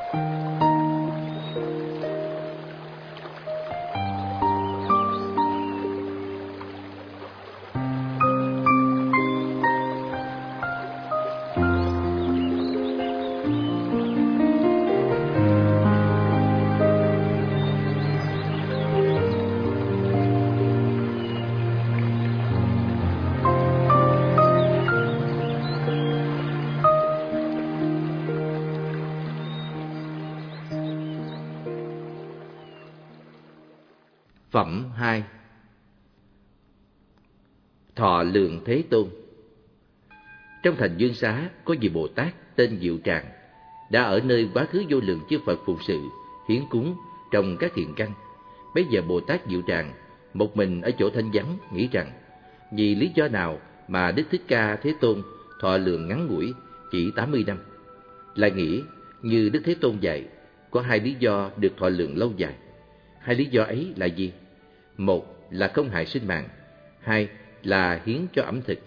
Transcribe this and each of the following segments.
Phẩm 2. Thọ Lượng Thế Tôn. Trong thành Dương Xá có vị Bồ Tát tên Diệu Tràng, đã ở nơi quá khứ vô lượng chư Phật phụng sự, hiến cúng trong các thiện căn. Bấy giờ Bồ Tát Diệu Tràng một mình ở chỗ thanh vắng, nghĩ rằng vì lý do nào mà Đức Thích Ca Thế Tôn thọ lượng ngắn ngủi chỉ 80 năm. Lại nghĩ như Đức Thế Tôn dạy, có hai lý do được thọ lượng lâu dài. Hai lý do ấy là gì? Một là không hại sinh mạng, hai là hiến cho ẩm thực.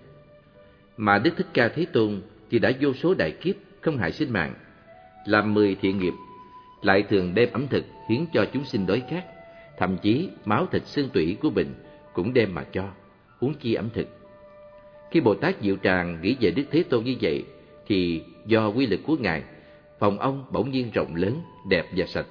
Mà Đức Thích Ca Thế Tôn thì đã vô số đại kiếp không hại sinh mạng, làm 10 thiện nghiệp, lại thường đem ẩm thực hiến cho chúng sinh đói khát, thậm chí máu thịt xương tủy của mình cũng đem mà cho, huống chi ẩm thực. Khi Bồ Tát Diệu Tràng nghĩ về Đức Thế Tôn như vậy, thì do quy lực của Ngài, phòng ông bỗng nhiên rộng lớn, đẹp và sạch,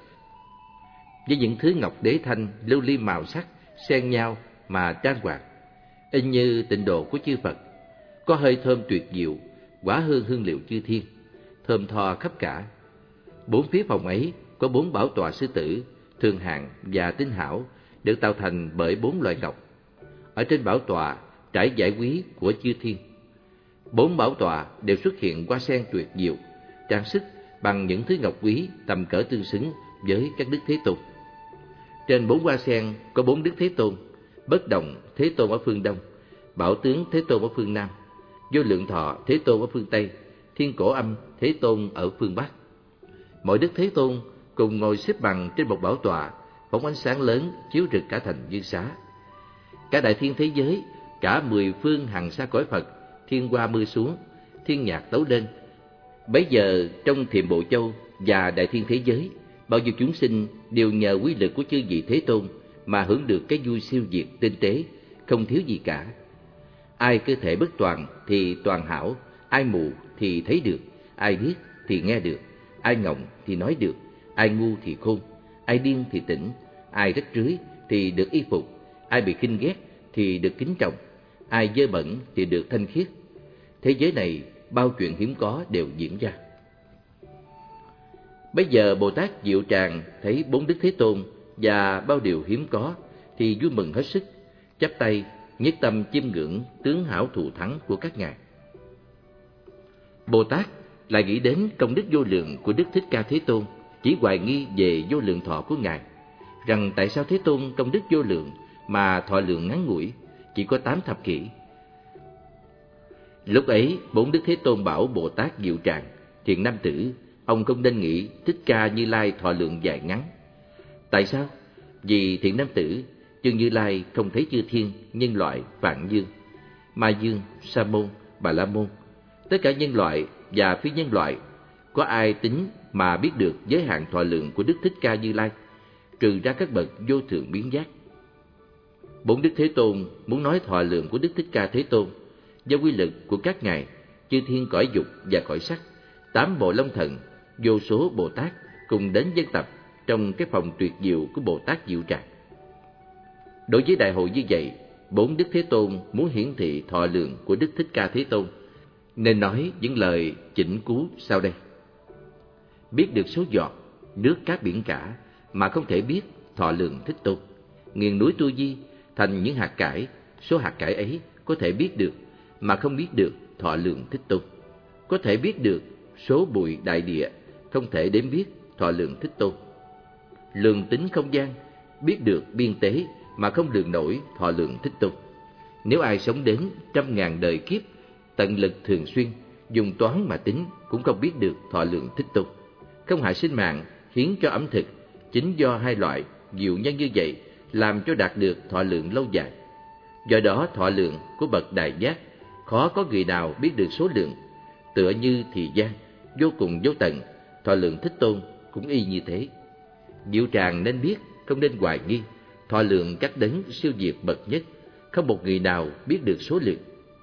với những thứ ngọc đế thanh, lưu ly màu sắc xen nhau mà trang hoàng, y như tịnh độ của chư Phật. Có hơi thơm tuyệt diệu, quả hương hương liệu chư thiên, thơm tho khắp cả. Bốn phía phòng ấy có 4 bảo tọa sư tử, thường hạng và tinh hảo, được tạo thành bởi 4 loại ngọc. Ở trên bảo tọa trải dải quý của chư thiên. 4 bảo tọa đều xuất hiện hoa sen tuyệt diệu, trang sức bằng những thứ ngọc quý tầm cỡ tương xứng với các Đức Thế Tôn. Trên 4 hoa sen có 4 Đức Thế Tôn: Bất Động Thế Tôn ở phương Đông, Bảo Tướng Thế Tôn ở phương Nam, Vô Lượng Thọ Thế Tôn ở phương Tây, Thiên Cổ Âm Thế Tôn ở phương Bắc. Mỗi Đức Thế Tôn cùng ngồi xếp bằng trên một bảo tọa, phóng ánh sáng lớn chiếu rực cả thành Dương Xá. Cả đại thiên thế giới, cả 10 phương hằng xa cõi Phật, thiên hoa mưa xuống, thiên nhạc tấu lên. Bấy giờ trong Thiểm Bộ Châu và đại thiên thế giới, bao nhiêu chúng sinh đều nhờ quy lực của chư vị Thế Tôn mà hưởng được cái vui siêu diệt tinh tế, không thiếu gì cả. Ai cơ thể bất toàn thì toàn hảo, ai mù thì thấy được, ai điếc thì nghe được, ai ngọng thì nói được, ai ngu thì khôn, ai điên thì tỉnh, ai rách rưới thì được y phục, ai bị khinh ghét thì được kính trọng, ai dơ bẩn thì được thanh khiết. Thế giới này bao chuyện hiếm có đều diễn ra. Bây giờ Bồ Tát Diệu Tràng thấy 4 Đức Thế Tôn và bao điều hiếm có thì vui mừng hết sức, chắp tay nhất tâm chiêm ngưỡng tướng hảo thù thắng của các ngài. Bồ Tát lại nghĩ đến công đức vô lượng của Đức Thích Ca Thế Tôn, chỉ hoài nghi về vô lượng thọ của ngài, rằng tại sao Thế Tôn công đức vô lượng mà thọ lượng ngắn ngủi, chỉ có 8 thập kỷ. Lúc ấy 4 Đức Thế Tôn bảo Bồ Tát Diệu Tràng: Thiện nam tử, ông không nên nghĩ Thích Ca Như Lai thọ lượng dài ngắn. Tại sao? Vì thiện nam tử, chư Như Lai không thấy chư thiên, nhân loại, Vạn Dương, Ma Dương, Sa Môn, Bà La Môn, tất cả nhân loại và phi nhân loại, có ai tính mà biết được giới hạn thọ lượng của Đức Thích Ca Như Lai, trừ ra các bậc vô thượng biến giác. 4 Đức Thế Tôn muốn nói thọ lượng của Đức Thích Ca Thế Tôn, do quy lực của các ngài, chư thiên cõi dục và cõi sắc, 8 bộ Long Thần, vô số Bồ Tát cùng đến dân tập trong cái phòng tuyệt diệu của Bồ Tát Diệu Tràng. Đối với đại hội như vậy, 4 Đức Thế Tôn muốn hiển thị thọ lượng của Đức Thích Ca Thế Tôn, nên nói những lời chỉnh cú sau đây. Biết được số giọt nước cát biển cả mà không thể biết thọ lượng Thích Tôn. Nghiền núi Tu Di thành những hạt cải, số hạt cải ấy có thể biết được mà không biết được thọ lượng Thích Tôn. Có thể biết được số bụi đại địa, không thể đếm biết thọ lượng Thích Tôn. Lường tính không gian, biết được biên tế mà không lường nổi thọ lượng Thích Tôn. Nếu ai sống đến 100.000 đời kiếp, tận lực thường xuyên, dùng toán mà tính cũng không biết được thọ lượng Thích Tôn. Không hại sinh mạng, hiến cho ẩm thực, chính do hai loại diệu nhân như vậy làm cho đạt được thọ lượng lâu dài. Do đó thọ lượng của bậc đại giác khó có người nào biết được số lượng. Tựa như thì gian vô cùng vô tận, thọ lượng Thích Tôn cũng y như thế. Diệu Tràng nên biết, không nên hoài nghi, thọ lượng các đấng siêu việt bậc nhất, không một người nào biết được số lượng.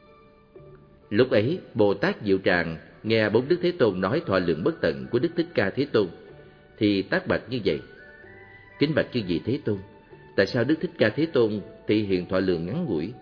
Lúc ấy, Bồ Tát Diệu Tràng nghe bốn Đức Thế Tôn nói thọ lượng bất tận của Đức Thích Ca Thế Tôn, thì tác bạch như vậy: Kính bạch chư vị Thế Tôn, tại sao Đức Thích Ca Thế Tôn thị hiện thọ lượng ngắn ngủi?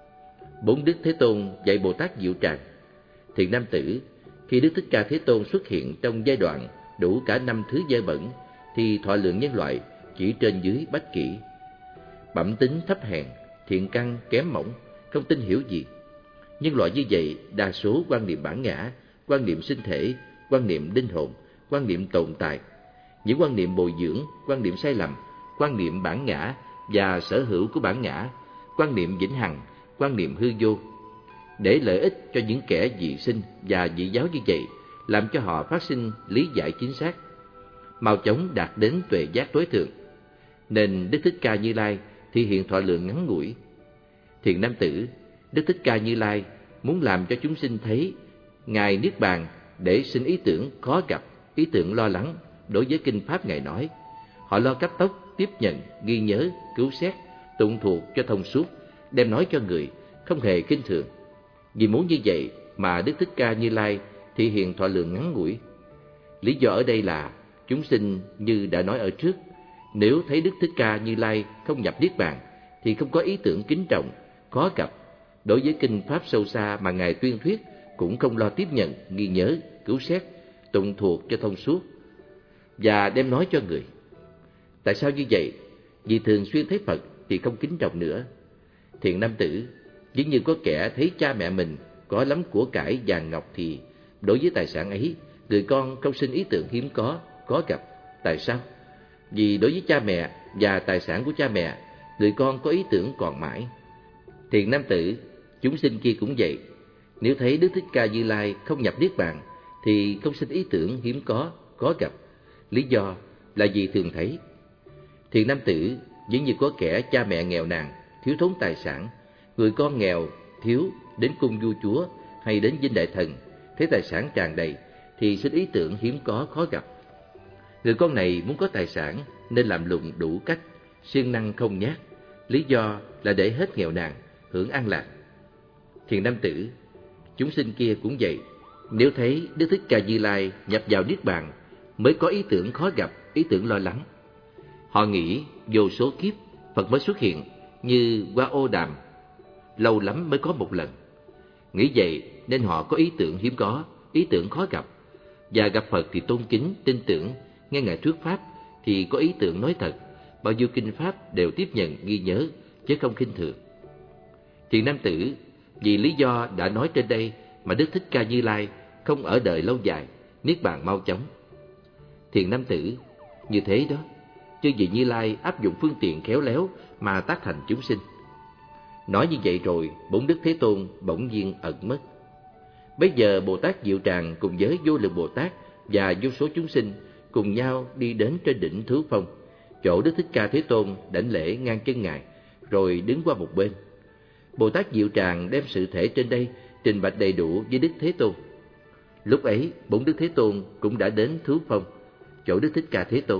Bốn Đức Thế Tôn dạy Bồ Tát Diệu Tràng: Thiện nam tử, khi Đức Thích Ca Thế Tôn xuất hiện trong giai đoạn đủ cả 5 thứ dơ bẩn, thì thọ lượng nhân loại chỉ trên dưới bách kỷ. Bẩm tính thấp hèn, thiện căn kém mỏng, không tin hiểu gì. Nhân loại như vậy đa số quan niệm bản ngã, quan niệm sinh thể, quan niệm linh hồn, quan niệm tồn tại. Những quan niệm bồi dưỡng, quan niệm sai lầm, quan niệm bản ngã và sở hữu của bản ngã, quan niệm vĩnh hằng, quan niệm hư vô, để lợi ích cho những kẻ dị sinh và dị giáo như vậy, làm cho họ phát sinh lý giải chính xác, mau chóng đạt đến tuệ giác tối thượng. Nên Đức Thích Ca Như Lai thì hiện thọ lượng ngắn ngủi. Thiện nam tử, Đức Thích Ca Như Lai muốn làm cho chúng sinh thấy Ngài Niết Bàn để sinh ý tưởng khó gặp, ý tưởng lo lắng đối với kinh pháp Ngài nói. Họ lo cấp tốc tiếp nhận, ghi nhớ, cứu xét, tụng thuộc cho thông suốt, đem nói cho người, không hề khinh thường. Vì muốn như vậy mà Đức Thích Ca Như Lai thị hiện thọ lượng ngắn ngủi. Lý do ở đây là chúng sinh như đã nói ở trước, nếu thấy Đức Thích Ca Như Lai không nhập Niết Bàn thì không có ý tưởng kính trọng, khó gặp. Đối với kinh pháp sâu xa mà Ngài tuyên thuyết cũng không lo tiếp nhận, ghi nhớ, cứu xét, tụng thuộc cho thông suốt và đem nói cho người. Tại sao như vậy? Vì thường xuyên thấy Phật thì không kính trọng nữa. Thiện nam tử, giống như có kẻ thấy cha mẹ mình có lắm của cải vàng ngọc thì đối với tài sản ấy, người con không sinh ý tưởng hiếm có gặp. Tại sao? Vì đối với cha mẹ và tài sản của cha mẹ, người con có ý tưởng còn mãi. Thiện nam tử, chúng sinh kia cũng vậy. Nếu thấy Đức Thích Ca Như Lai không nhập Niết Bàn thì không sinh ý tưởng hiếm có gặp. Lý do là vì thường thấy. Thiện nam tử, giống như có kẻ cha mẹ nghèo nàn, thiếu thốn tài sản, người con nghèo, thiếu, đến cung vua chúa hay đến dinh đại thần, thấy tài sản tràn đầy thì sinh ý tưởng hiếm có khó gặp. Người con này muốn có tài sản nên làm lụng đủ cách, siêng năng không nhát. Lý do là để hết nghèo nàn, hưởng an lạc. Thiện nam tử, chúng sinh kia cũng vậy. Nếu thấy Đức Thích Ca Như Lai nhập vào Niết Bàn mới có ý tưởng khó gặp, ý tưởng lo lắng. Họ nghĩ vô số kiếp Phật mới xuất hiện như hoa ô đàm, lâu lắm mới có một lần. Nghĩ vậy nên họ có ý tưởng hiếm có, ý tưởng khó gặp. Và gặp Phật thì tôn kính, tin tưởng, nghe Ngài thuyết pháp thì có ý tưởng nói thật, bao nhiêu kinh pháp đều tiếp nhận, ghi nhớ, chứ không khinh thường. Thiện nam tử, vì lý do đã nói trên đây mà Đức Thích Ca Như Lai không ở đời lâu dài, Niết Bàn mau chóng. Thiện nam tử, như thế đó, chư vị Như Lai áp dụng phương tiện khéo léo mà tác thành chúng sinh. Nói như vậy rồi, bốn Đức Thế Tôn bỗng nhiên ẩn mất. Bây giờ Bồ Tát Diệu Tràng cùng với vô lượng Bồ Tát và vô số chúng sinh cùng nhau đi đến trên đỉnh Thứ Phong, chỗ Đức Thích Ca Thế Tôn đảnh lễ ngang chân Ngài, rồi đứng qua một bên. Bồ Tát Diệu Tràng đem sự thể trên đây trình bạch đầy đủ với Đức Thế Tôn. Lúc ấy, bốn Đức Thế Tôn cũng đã đến Thứ Phong, chỗ Đức Thích Ca Thế Tôn.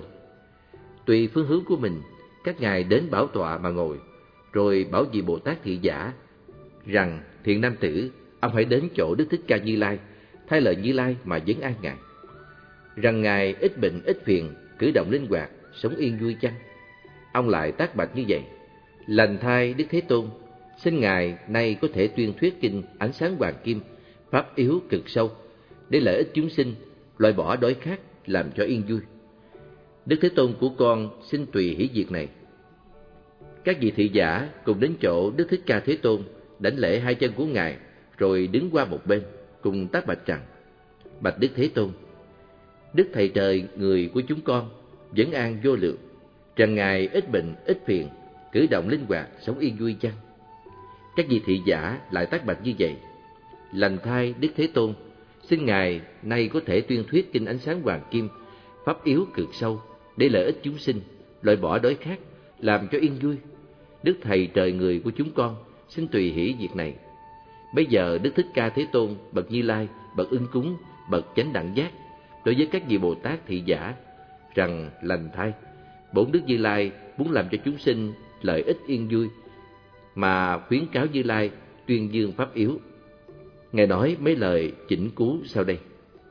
Tùy phương hướng của mình, các ngài đến bảo tọa mà ngồi, rồi bảo vị Bồ Tát thị giả rằng: Thiện nam tử, ông hãy đến chỗ Đức Thích Ca Như Lai, thay lời Như Lai mà vấn an Ngài. Rằng Ngài ít bệnh ít phiền, cử động linh hoạt, sống yên vui chăng? Ông lại tác bạch như vậy: Lành thay Đức Thế Tôn, xin Ngài nay có thể tuyên thuyết kinh Ánh Sáng Hoàng Kim, pháp yếu cực sâu, để lợi ích chúng sinh, loại bỏ đói khát, làm cho yên vui. Đức Thế Tôn của con xin tùy hỷ việc này. Các vị thị giả cùng đến chỗ Đức Thích Ca Thế Tôn, đảnh lễ hai chân của Ngài, rồi đứng qua một bên, cùng tác bạch rằng: Bạch Đức Thế Tôn, Đức Thầy Trời người của chúng con, vấn an vô lượng, rằng Ngài ít bệnh ít phiền, cử động linh hoạt, sống yên vui chăng? Các vị thị giả lại tác bạch như vậy: Lành thay Đức Thế Tôn, xin Ngài nay có thể tuyên thuyết kinh Ánh Sáng Hoàng Kim, pháp yếu cực sâu, để lợi ích chúng sinh, loại bỏ đói khát, làm cho yên vui. Đức Thầy Trời người của chúng con xin tùy hỷ việc này. Bây giờ Đức Thích Ca Thế Tôn, bậc Như Lai, bậc Ưng Cúng, bậc Chánh Đẳng Giác, đối với các vị Bồ Tát thị giả rằng lành thay. Bổn Đức Như Lai muốn làm cho chúng sinh lợi ích yên vui, mà khuyến cáo Như Lai tuyên dương pháp yếu. Ngài nói mấy lời chỉnh cứu sau đây: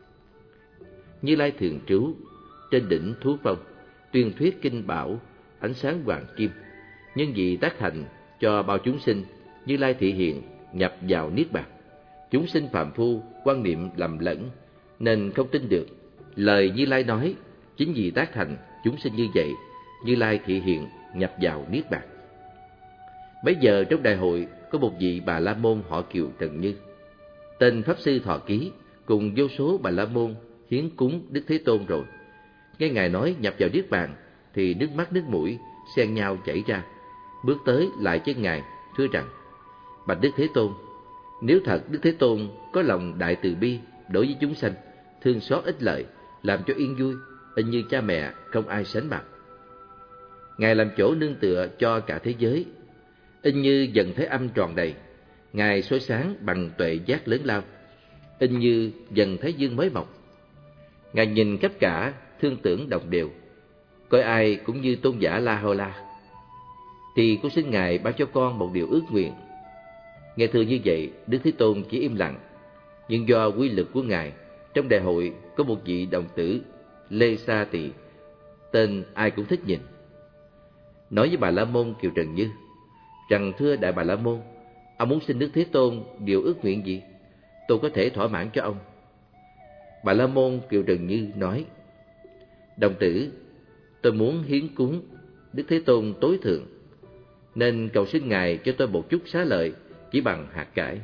Như Lai thường trú trên đỉnh Thú Phong, tuyên thuyết kinh bảo ánh sáng hoàng kim. Nhân vì tác thành cho bao chúng sinh, Như Lai thị hiện nhập vào niết bàn. Chúng sinh phàm phu quan niệm lầm lẫn nên không tin được lời Như Lai nói. Chính vì tác thành chúng sinh như vậy, Như Lai thị hiện nhập vào niết bàn. Bấy giờ trong đại hội có một vị Bà La Môn họ Kiều Trần Như, tên pháp sư Thọ Ký, cùng vô số Bà La Môn hiến cúng Đức Thế Tôn rồi. Nghe Ngài nói nhập vào niết bàn thì nước mắt nước mũi xen nhau chảy ra, bước tới lại chân Ngài thưa rằng: Bạch Đức Thế Tôn, nếu thật Đức Thế Tôn có lòng đại từ bi đối với chúng sanh, thương xót ích lợi, làm cho yên vui, y như cha mẹ không ai sánh bằng. Ngài làm chỗ nương tựa cho cả thế giới, y như dần thế âm tròn đầy. Ngài soi sáng bằng tuệ giác lớn lao, y như dần thái dương mới mọc. Ngài nhìn khắp cả, thương tưởng đồng đều, coi ai cũng như tôn giả La Hầu La. Thì con xin Ngài ban cho con một điều ước nguyện. Nghe thưa như vậy, Đức Thế Tôn chỉ im lặng. Nhưng do quy lực của Ngài, trong đại hội có một vị đồng tử Lê Sa Tỳ, tên ai cũng thích nhìn, nói với Bà La Môn Kiều Trần Như rằng: Thưa Đại Bà La Môn, ông muốn xin Đức Thế Tôn điều ước nguyện gì? Tôi có thể thỏa mãn cho ông. Bà La Môn Kiều Trần Như nói: Đồng tử, tôi muốn hiến cúng Đức Thế Tôn tối thượng, nên cầu xin Ngài cho tôi một chút xá lợi chỉ bằng hạt cải.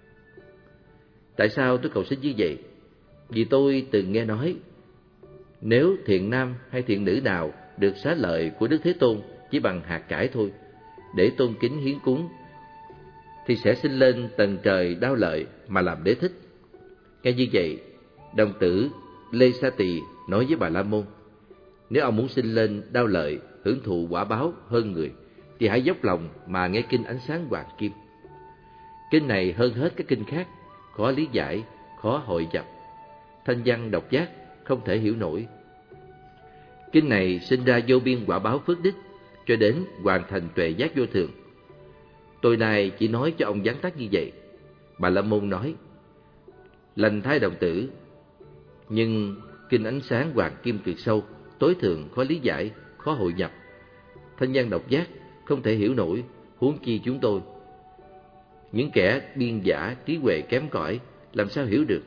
Tại sao tôi cầu xin như vậy? Vì tôi từng nghe nói, nếu thiện nam hay thiện nữ nào được xá lợi của Đức Thế Tôn chỉ bằng hạt cải thôi, để tôn kính hiến cúng, thì sẽ sinh lên tầng trời đao lợi mà làm đế thích. Nghe như vậy, đồng tử Lê Sa Tỳ nói với Bà La Môn: Nếu ông muốn sinh lên đao lợi, hưởng thụ quả báo hơn người, thì hãy dốc lòng mà nghe kinh ánh sáng hoàng kim. Kinh này hơn hết các kinh khác, khó lý giải, khó hội nhập, thanh văn độc giác, không thể hiểu nổi. Kinh này sinh ra vô biên quả báo phước đức, cho đến hoàn thành tuệ giác vô thường. Tôi nay chỉ nói cho ông vắn tắt như vậy. Bà La Môn nói: Lành thay đồng tử, nhưng kinh ánh sáng hoàng kim tuyệt sâu, tối thượng, khó lý giải, khó hội nhập, thanh văn độc giác, không thể hiểu nổi, huống chi chúng tôi, những kẻ biên giả trí huệ kém cỏi, làm sao hiểu được.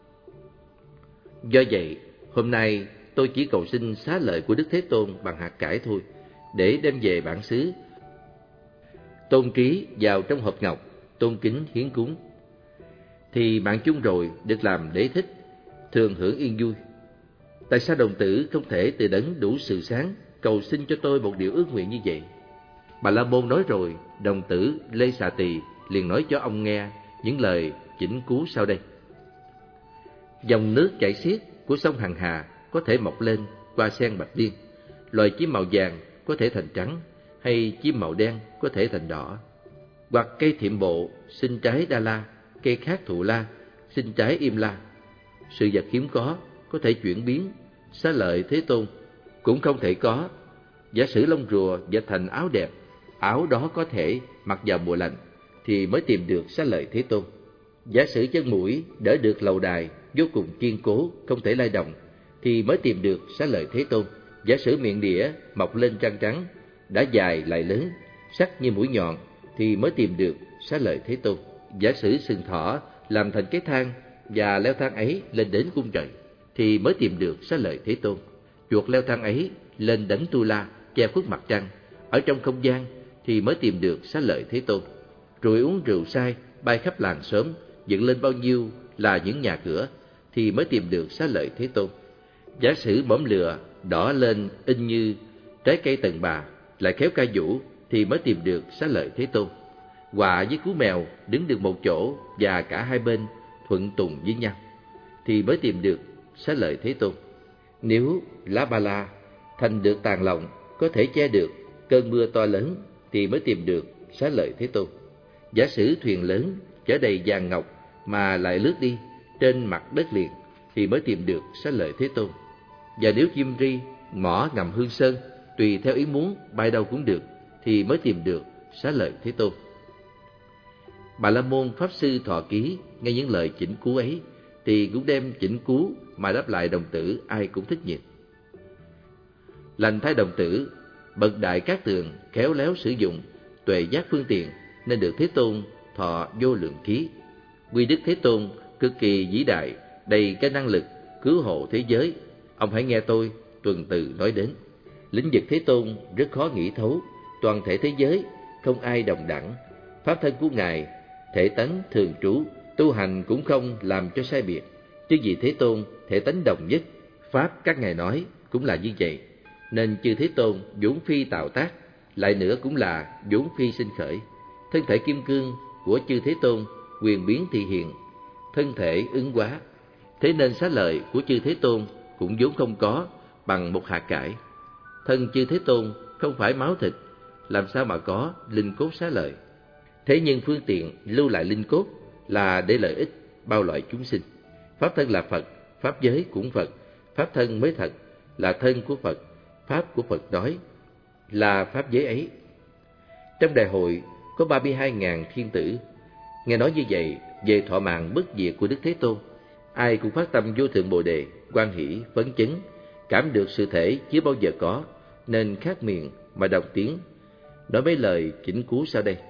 Do vậy, hôm nay tôi chỉ cầu xin xá lợi của Đức Thế Tôn bằng hạt cải thôi, để đem về bản xứ, tôn ký vào trong hộp ngọc, tôn kính hiến cúng. Thì bạn chung rồi được làm đế thích, thường hưởng yên vui. Tại sao đồng tử không thể từ đấng đủ sự sáng cầu xin cho tôi một điều ước nguyện như vậy? Bà La Môn nói rồi, đồng tử Lê Sa Tỳ liền nói cho ông nghe những lời chỉnh cứu sau đây: Dòng nước chảy xiết của sông Hằng Hà có thể mọc lên qua sen bạch liên, loài chim màu vàng có thể thành trắng, hay chim màu đen có thể thành đỏ. Hoặc cây thiệm bộ sinh trái đa la, cây khác thụ la sinh trái im la. Sự vật hiếm có thể chuyển biến, xá lợi Thế Tôn cũng không thể có. Giả sử lông rùa dệt thành áo đẹp, áo đó có thể mặc vào mùa lạnh, thì mới tìm được xá lợi Thế Tôn. Giả sử chân mũi đỡ được lầu đài vô cùng kiên cố, không thể lay động, thì mới tìm được xá lợi Thế Tôn. Giả sử miệng đĩa mọc lên răng trắng, đã dài lại lớn, sắc như mũi nhọn, thì mới tìm được xá lợi Thế Tôn. Giả sử sừng thỏ làm thành cái thang, và leo thang ấy lên đến cung trời, thì mới tìm được xá lợi Thế Tôn. Chuột leo thang ấy lên đấng Tu La che khuất mặt trăng, ở trong không gian, thì mới tìm được xá lợi Thế Tôn. Rồi uống rượu say bay khắp làng xóm, dựng lên bao nhiêu là những nhà cửa, thì mới tìm được xá lợi Thế Tôn. Giả sử mõm lừa đỏ lên in như trái cây tần bà, lại khéo ca vũ, thì mới tìm được xá lợi Thế Tôn. Quạ với cú mèo đứng được một chỗ và cả hai bên thuận tùng với nhau, thì mới tìm được xá lợi Thế Tôn. Nếu lá ba la thành được tàn lọng, có thể che được cơn mưa to lớn, thì mới tìm được xá lợi Thế Tôn. Giả sử thuyền lớn chở đầy vàng ngọc mà lại lướt đi trên mặt đất liền, thì mới tìm được xá lợi Thế Tôn. Và nếu chim ri mỏ ngầm Hương Sơn, tùy theo ý muốn bay đâu cũng được, thì mới tìm được Xá Lợi Thế Tôn. Bà La Môn Pháp Sư Thọ Ký nghe những lời chỉnh cú ấy thì cũng đem chỉnh cú mà đáp lại đồng tử ai cũng thích nhìn. Lành thay đồng tử, bậc Đại Cát Tường khéo léo sử dụng tuệ giác phương tiện nên được Thế Tôn thọ vô lượng ký. Quy đức Thế Tôn cực kỳ vĩ đại, đầy cái năng lực cứu hộ thế giới. Ông hãy nghe tôi tuần từ nói đến. Lĩnh vực Thế Tôn rất khó nghĩ thấu, toàn thể thế giới không ai đồng đẳng. Pháp thân của Ngài thể tánh thường trú, tu hành cũng không làm cho sai biệt. Chứ vì Thế Tôn thể tánh đồng nhất, pháp các ngài nói cũng là như vậy. Nên chư Thế Tôn vốn phi tạo tác, lại nữa cũng là vốn phi sinh khởi. Thân thể kim cương của chư Thế Tôn quyền biến thị hiện, thân thể ứng hóa. Thế nên xá lợi của chư Thế Tôn cũng vốn không có bằng một hạt cải. Thân chư Thế Tôn không phải máu thịt, làm sao mà có linh cốt xá lợi. Thế nhưng phương tiện lưu lại linh cốt là để lợi ích bao loại chúng sinh. Pháp thân là Phật, pháp giới cũng Phật, pháp thân mới thật là thân của Phật, pháp của Phật nói là pháp giới ấy. Trong đại hội có 32.000 thiên tử, nghe nói như vậy về thọ mạng bất diệt của Đức Thế Tôn, ai cũng phát tâm vô thượng Bồ đề, hoan hỷ, phấn chấn, cảm được sự thể chưa bao giờ có, nên khát miệng mà đồng tiếng nói mấy lời chỉnh cú sau đây.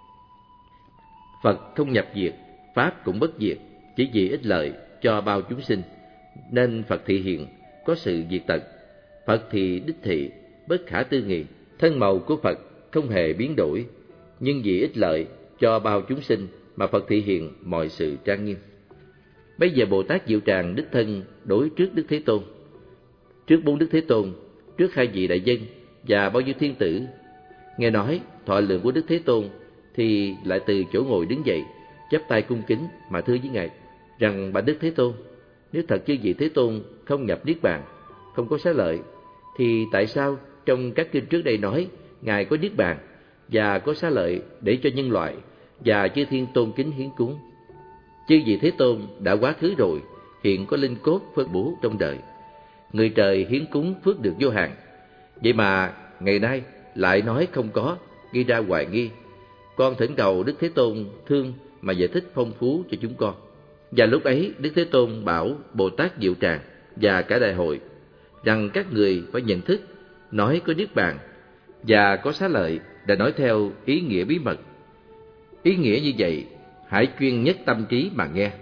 Phật không nhập diệt, pháp cũng bất diệt, chỉ vì ích lợi cho bao chúng sinh, nên Phật thị hiện có sự diệt tận. Phật thì đích thị, bất khả tư nghị. Thân màu của Phật không hề biến đổi, nhưng vì ích lợi cho bao chúng sinh mà Phật thị hiện mọi sự trang nghiêm. Bây giờ Bồ Tát Diệu Tràng đích thân đối trước Đức Thế Tôn, trước 4 Đức Thế Tôn, trước 2 vị đại dân và bao nhiêu thiên tử. Nghe nói thọ lượng của Đức Thế Tôn thì lại từ chỗ ngồi đứng dậy, chắp tay cung kính mà thưa với Ngài rằng: bạch Đức Thế Tôn, nếu thật chư vị Thế Tôn không nhập niết bàn, không có xá lợi, thì tại sao trong các kinh trước đây nói Ngài có niết bàn và có xá lợi để cho nhân loại và chư thiên tôn kính hiến cúng? Chư vị Thế Tôn đã quá khứ rồi, hiện có linh cốt phân bố trong đời, người trời hiến cúng phước được vô hạn. Vậy mà ngày nay lại nói không có, gây ra hoài nghi. Con thỉnh cầu Đức Thế Tôn thương mà giải thích phong phú cho chúng con. Và lúc ấy Đức Thế Tôn bảo Bồ Tát Diệu Tràng và cả đại hội rằng các người phải nhận thức nói có niết bàn và có xá lợi đã nói theo ý nghĩa bí mật. Ý nghĩa như vậy hãy chuyên nhất tâm trí mà nghe.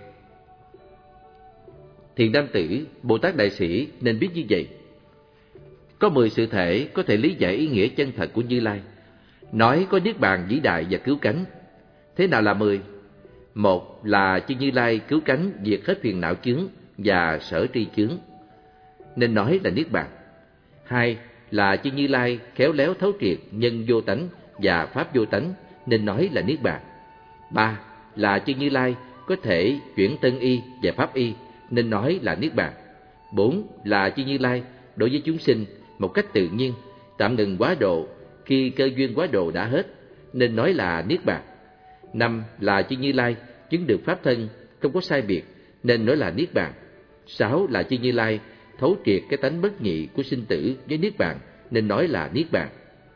Thiện nam tử, Bồ Tát đại sĩ nên biết như vậy. Có 10 sự thể có thể lý giải ý nghĩa chân thật của Như Lai, nói có niết bàn vĩ đại và cứu cánh. Thế nào là 10? Một là chư Như Lai cứu cánh diệt hết phiền não chướng và sở tri chướng, nên nói là niết bàn. 2 là chư Như Lai khéo léo thấu triệt nhân vô tánh và pháp vô tánh, nên nói là niết bàn. 3 là chư Như Lai có thể chuyển tân y và pháp y, nên nói là niết bàn. 4 là chư Như Lai đối với chúng sinh một cách tự nhiên, tạm ngừng quá độ khi cơ duyên quá độ đã hết, nên nói là niết bàn. 5 là chư Như Lai chứng được pháp thân không có sai biệt, nên nói là niết bàn. 6 là chư Như Lai thấu triệt cái tánh bất nhị của sinh tử với niết bàn, nên nói là niết bàn.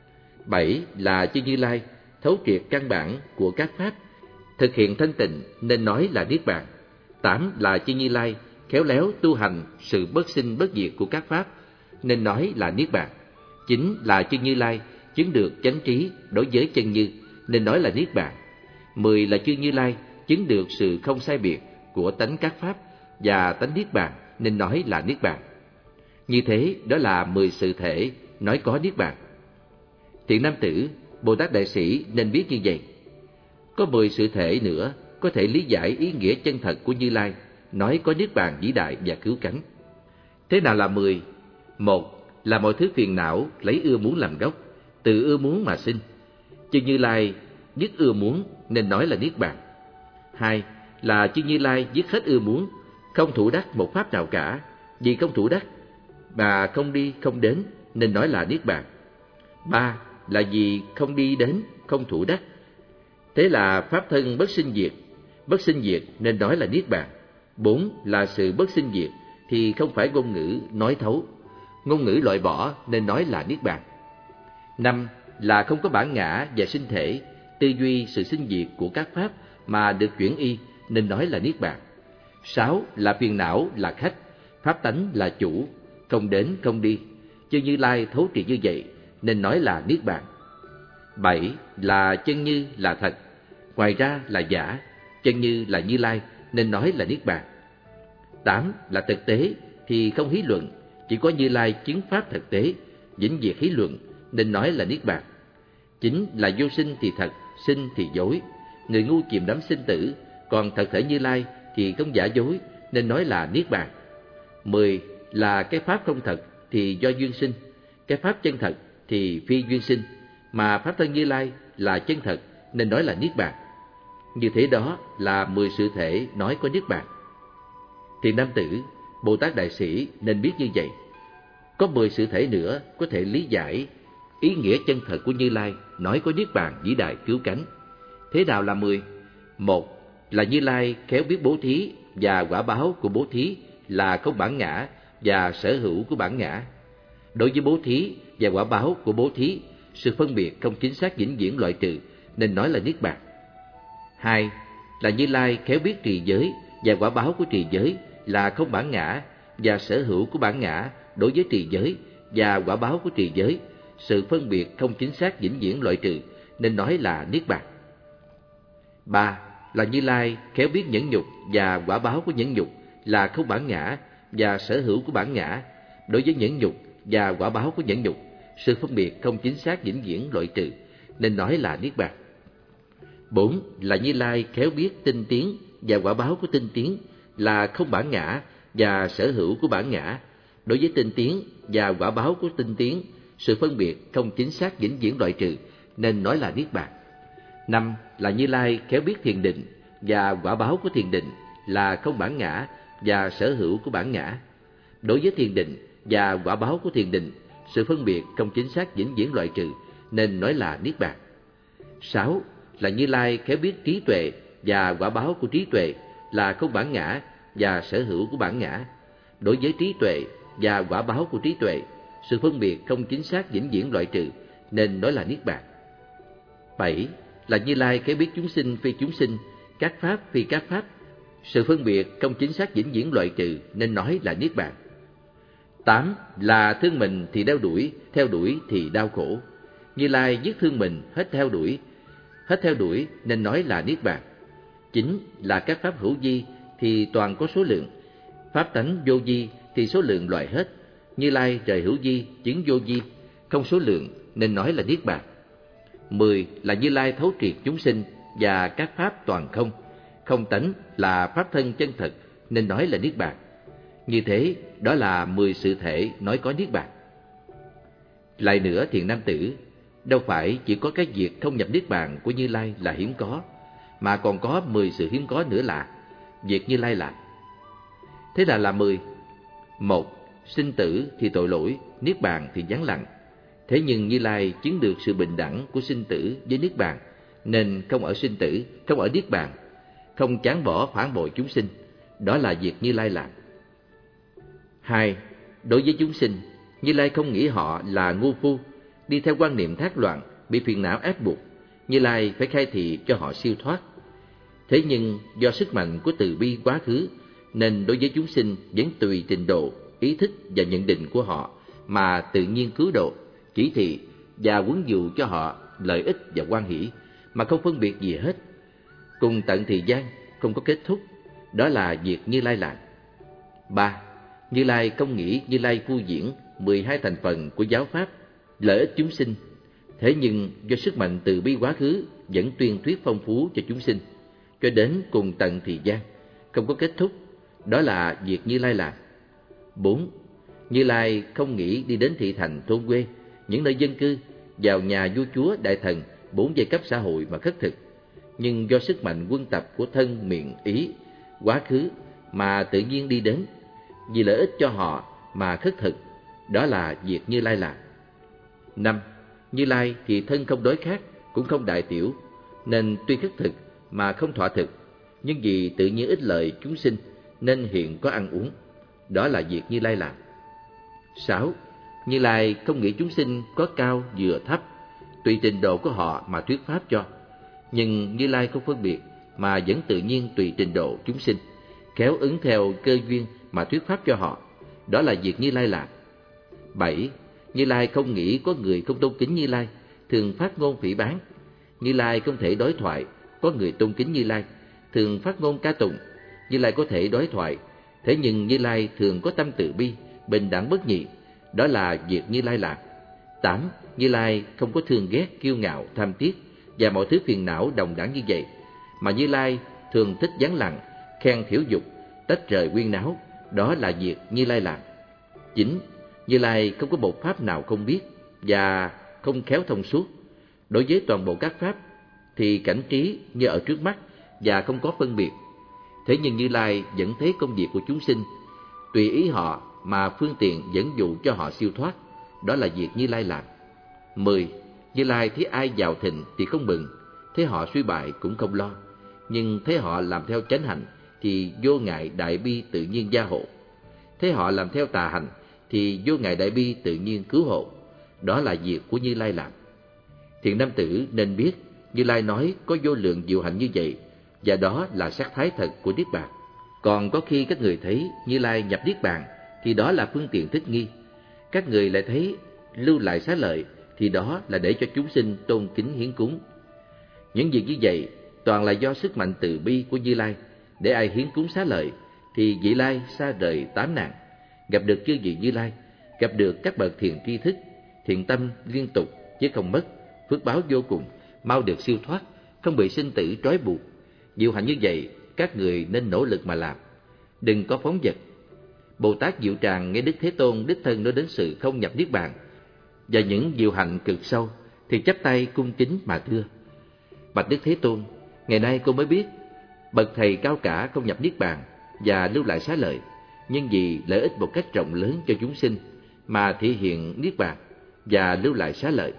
7 là chư Như Lai thấu triệt căn bản của các pháp, thực hiện thanh tịnh, nên nói là niết bàn. 8 là chư Như Lai khéo léo tu hành sự bất sinh bất diệt của các pháp, nên nói là niết bàn. 9 là chư Như Lai chứng được chánh trí đối với chân như, nên nói là niết bàn. 10 là chư Như Lai chứng được sự không sai biệt của tánh các pháp và tánh niết bàn, nên nói là niết bàn. Như thế đó là 10 sự thể nói có niết bàn. Thiện nam tử, Bồ Tát đại sĩ nên biết như vậy. Có 10 sự thể nữa có thể lý giải ý nghĩa chân thật của Như Lai, nói có niết bàn vĩ đại và cứu cánh. Thế nào là 10? 1 là mọi thứ phiền não lấy ưa muốn làm gốc, từ ưa muốn mà sinh. Chư Như Lai dứt ưa muốn, nên nói là niết bàn. 2 là chư Như Lai dứt hết ưa muốn, không thủ đắc một pháp nào cả, vì không thủ đắc mà không đi không đến, nên nói là niết bàn. 3 là vì không đi đến, không thủ đắc, thế là pháp thân bất sinh diệt nên nói là niết bàn. 4 là sự bất sinh diệt thì không phải ngôn ngữ nói thấu. ngôn ngữ loại bỏ nên nói là niết bàn. 5 là không có bản ngã và sinh thể, tư duy sự sinh diệt của các pháp mà được chuyển y nên nói là niết bàn. 6 là phiền não là khách, pháp tánh là chủ, không đến không đi, chư Như Lai thấu triệt như vậy nên nói là niết bàn. 7 là chân như là thật, ngoài ra là giả, chân như là Như Lai nên nói là niết bàn. 8 là thực tế thì không hí luận, chỉ có Như Lai chứng pháp thực tế, vĩnh diệt hí luận nên nói là niết bàn. 9 là vô sinh thì thật, sinh thì dối, người ngu chìm đắm sinh tử, còn thật thể Như Lai thì không giả dối nên nói là niết bàn. 10 là cái pháp không thật thì do duyên sinh, cái pháp chân thật thì phi duyên sinh, mà pháp thân Như Lai là chân thật nên nói là niết bàn. Như thế đó là 10 sự thể nói có niết bàn. Thiền nam tử, Bồ Tát Đại Sĩ nên biết như vậy. Có 10 sự thể nữa có thể lý giải ý nghĩa chân thật của Như Lai nói có niết bàn vĩ đại cứu cánh. Thế nào là 10? 1 là Như Lai khéo biết bố thí và quả báo của bố thí là không bản ngã và sở hữu của bản ngã. Đối với bố thí và quả báo của bố thí, sự phân biệt không chính xác vĩnh viễn loại trừ nên nói là niết bàn. 2 là Như Lai khéo biết trì giới và quả báo của trì giới là không bản ngã và sở hữu của bản ngã đối với trì giới và quả báo của trì giới, sự phân biệt không chính xác vĩnh viễn loại trừ nên nói là niết bàn. 3 là Như Lai khéo biết nhẫn nhục và quả báo của nhẫn nhục là không bản ngã và sở hữu của bản ngã đối với nhẫn nhục và quả báo của nhẫn nhục, sự phân biệt không chính xác vĩnh viễn loại trừ nên nói là niết bàn. 4 là Như Lai khéo biết tinh tiến và quả báo của tinh tiến là không bản ngã và sở hữu của bản ngã đối với tinh tiến và quả báo của tinh tiến, sự phân biệt không chính xác vĩnh viễn loại trừ nên nói là niết bàn. 5 là Như Lai khéo biết thiền định và quả báo của thiền định là không bản ngã và sở hữu của bản ngã đối với thiền định và quả báo của thiền định, sự phân biệt không chính xác vĩnh viễn loại trừ nên nói là niết bàn. 6 là Như Lai khéo biết trí tuệ và quả báo của trí tuệ là không bản ngã và sở hữu của bản ngã đối với trí tuệ và quả báo của trí tuệ, sự phân biệt không chính xác vĩnh viễn loại trừ nên nói là niết bàn. 7 là Như Lai khéo biết chúng sinh phi chúng sinh, các pháp phi các pháp, sự phân biệt không chính xác vĩnh viễn loại trừ nên nói là niết bàn. 8 là thương mình thì đeo đuổi, theo đuổi thì đau khổ. Như Lai dứt thương mình, hết theo đuổi nên nói là niết bàn. 9 là các pháp hữu vi thì toàn có số lượng, pháp tánh vô vi thì số lượng loại hết. Như Lai rời hữu vi, chứng vô vi, không số lượng nên nói là niết bàn. 10 là Như Lai thấu triệt chúng sinh và các pháp toàn không, không tánh là pháp thân chân thật nên nói là niết bàn. Như thế, đó là 10 sự thể nói có niết bàn. Lại nữa thiền nam tử, đâu phải chỉ có cái việc không nhập niết bàn của Như Lai là hiếm có, mà còn có 10 sự hiếm có nữa là việc Như Lai làm. Thế là 10. 1. Sinh tử thì tội lỗi, niết bàn thì vắng lặng. Thế nhưng Như Lai chứng được sự bình đẳng của sinh tử với niết bàn, nên không ở sinh tử, không ở niết bàn, không chán bỏ phản bội chúng sinh. Đó là việc Như Lai làm. 2. Đối với chúng sinh, Như Lai không nghĩ họ là ngu phu, đi theo quan niệm thác loạn, bị phiền não ép buộc. Như Lai phải khai thị cho họ siêu thoát. Thế nhưng do sức mạnh của từ bi quá khứ, nên đối với chúng sinh vẫn tùy trình độ, ý thức và nhận định của họ mà tự nhiên cứu độ, chỉ thị và huấn dụ cho họ lợi ích và hoan hỷ, mà không phân biệt gì hết. Cùng tận thời gian, không có kết thúc. Đó là việc Như Lai làm. 3. Như Lai không nghĩ Như Lai phu diễn 12 thành phần của giáo pháp, lợi ích chúng sinh. Thế nhưng do sức mạnh từ bi quá khứ vẫn tuyên thuyết phong phú cho chúng sinh, cho đến cùng tận thời gian, không có kết thúc. Đó là việc Như Lai làm. 4. Như Lai không nghĩ đi đến thị thành thôn quê, những nơi dân cư, vào nhà vua chúa đại thần, 4 giai cấp xã hội mà khất thực. Nhưng do sức mạnh quân tập của thân, miệng, ý, quá khứ mà tự nhiên đi đến, vì lợi ích cho họ mà khất thực. Đó là việc Như Lai làm. 5. Như Lai thì thân không đói khát, cũng không đại tiểu, nên tuy khất thực mà không thọ thực, nhưng vì tự nhiên ích lợi chúng sinh nên hiện có ăn uống. Đó là việc Như Lai làm. 6. Như Lai không nghĩ chúng sinh có cao vừa thấp, tùy trình độ của họ mà thuyết pháp cho. Nhưng Như Lai không phân biệt, mà vẫn tự nhiên tùy trình độ chúng sinh, khéo ứng theo cơ duyên mà thuyết pháp cho họ. Đó là việc Như Lai làm. 7. Như Lai không nghĩ có người không tôn kính Như Lai, thường phát ngôn phỉ báng. Như Lai không thể đối thoại, có người tôn kính Như Lai, thường phát ngôn ca tụng. Như Lai có thể đối thoại, thế nhưng Như Lai thường có tâm từ bi, bình đẳng bất nhị. Đó là việc Như Lai làm. 8. Như Lai không có thương ghét, kiêu ngạo, tham tiếc và mọi thứ phiền não đồng đẳng như vậy, mà Như Lai thường thích vắng lặng, khen thiểu dục, tách rời huyên náo. Đó là việc Như Lai làm. 9. Như Lai không có một pháp nào không biết và không khéo thông suốt. Đối với toàn bộ các pháp thì cảnh trí như ở trước mắt và không có phân biệt. Thế nhưng Như Lai vẫn thấy công việc của chúng sinh, tùy ý họ mà phương tiện dẫn dụ cho họ siêu thoát. Đó là việc Như Lai làm. 10. Như Lai thấy ai vào thịnh thì không mừng, thấy họ suy bại cũng không lo. Nhưng thấy họ làm theo chánh hạnh thì vô ngại đại bi tự nhiên gia hộ. Thấy họ làm theo tà hành thì vô ngại đại bi tự nhiên cứu hộ. Đó là việc của Như Lai làm. Thiện nam tử nên biết, Như Lai nói có vô lượng diệu hạnh như vậy, và đó là sắc thái thật của Niết Bàn. Còn có khi các người thấy Như Lai nhập Niết Bàn thì đó là phương tiện thích nghi. Các người lại thấy lưu lại xá lợi thì đó là để cho chúng sinh tôn kính hiến cúng. Những việc như vậy toàn là do sức mạnh từ bi của Như Lai. Để ai hiến cúng xá lợi thì vị lai xa rời 8 nạn, gặp được chư vị Như Lai, gặp được các bậc thiền tri thức, thiện tâm liên tục chứ không mất, phước báo vô cùng, mau được siêu thoát, không bị sinh tử trói buộc. Diệu hạnh như vậy các người nên nỗ lực mà làm, đừng có phóng dật. Bồ Tát Diệu Tràng nghe Đức Thế Tôn đích thân nói đến sự không nhập Niết Bàn và những diệu hạnh cực sâu thì chắp tay cung kính mà thưa: Bạch Đức Thế Tôn, ngày nay cô mới biết bậc thầy cao cả không nhập Niết Bàn và lưu lại xá lợi, nhưng vì lợi ích một cách rộng lớn cho chúng sinh mà thể hiện Niết Bàn và lưu lại xá lợi.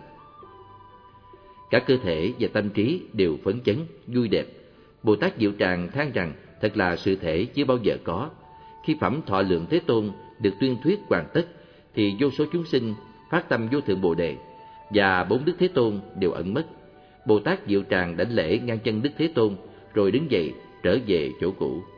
Cả cơ thể và tâm trí đều phấn chấn, vui đẹp. Bồ Tát Diệu Tràng than rằng thật là sự thể chưa bao giờ có. Khi phẩm thọ lượng Thế Tôn được tuyên thuyết hoàn tất thì vô số chúng sinh phát tâm vô thượng Bồ Đề và 4 Đức Thế Tôn đều ẩn mất. Bồ Tát Diệu Tràng đảnh lễ ngang chân Đức Thế Tôn rồi đứng dậy trở về chỗ cũ.